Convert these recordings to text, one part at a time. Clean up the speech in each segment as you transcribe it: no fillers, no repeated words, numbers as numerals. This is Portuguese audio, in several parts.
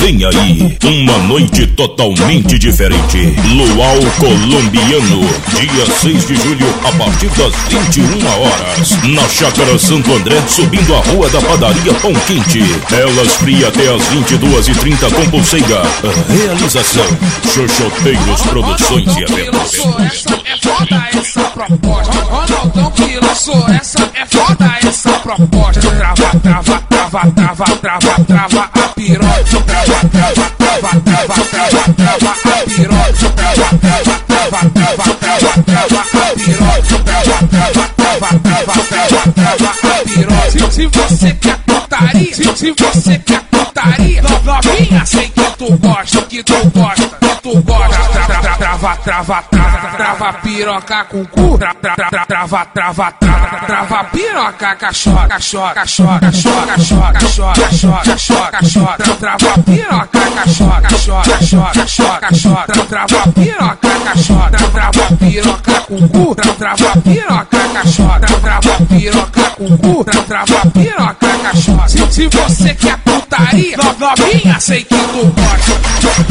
Vem aí, uma noite totalmente diferente. Luau Colombiano, dia 6 de julho, a partir das 21 horas. Na Chácara Santo André, subindo a Rua da Padaria Pão Quente. Elas fria até as 22h30 com pulseira. Realização, Xoxoteiros Produções e Eventos. Essa é foda essa proposta. Ronaldão que lançou, essa é foda essa proposta. Trava, trava, trava, trava, trava, trava a piroca. Trava, trava, trava, trava, trava, trava a piroca. Trava, trava, trava, trava, trava, trava a piroca. Trava, trava, trava, trava, trava, trava a piroca. Se você quer putaria, se você quer putaria, novinha, sei que tu gosta, que tu gosta, que tu gosta. Trava, trava, trava, trava piroca com cu. Trava, trava, trava, trava piroca, cachorra, cachorra, cachorra, cachorra, cachorra, cachorra, cachorra, cachorra, cachorra. Trava piroca, cachorra, cachorra, cachorra, cachorra, cachorra. Trava piroca, cachorra, trava piroca com cu. Trava piroca, cachorra, trava piroca com cu. Trava piroca, cachorra. Se você quer putaria, novinha, sei que tu gosta.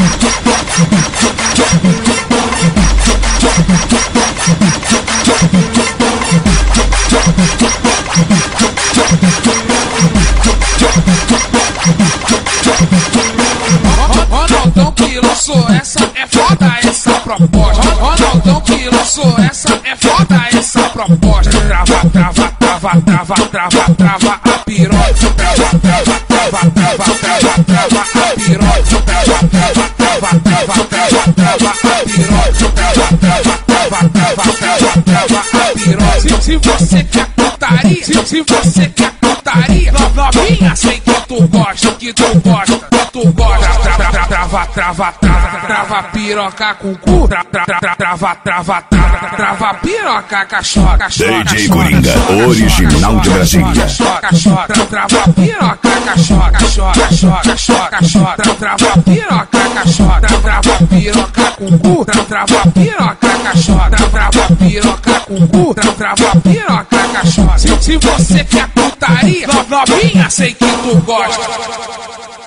Ronaldão que lançou, essa é foda essa proposta. Ronaldão que lançou, essa é foda essa proposta. Trava, trava, trava, trava, trava, trava a piroca. Trava, trava, trava, trava, trava, trava a piroca. Trava, trava, trava, trava, trava, trava a piroca. Trava, trava, trava, trava, trava, trava a piroca. Se você quer putaria, se você quer putaria, novinha, sei que tu gosta, que tu gosta, que tu gosta. Trava, trava, trava, trava piroca com cu. Trava, trava, trava, trava piroca, cachorra, cachorra. DJ Coringa, original de Brasília. Cachorra, trava piroca, cachorra, cachorra, cachorra, cachorra, cachorra. Trava piroca, cachorra, trava piroca com cu. Trava piroca, cachorra, trava piroca com cu. Trava piroca, cachorra. Se você quer putaria, novinha, sei que tu gosta.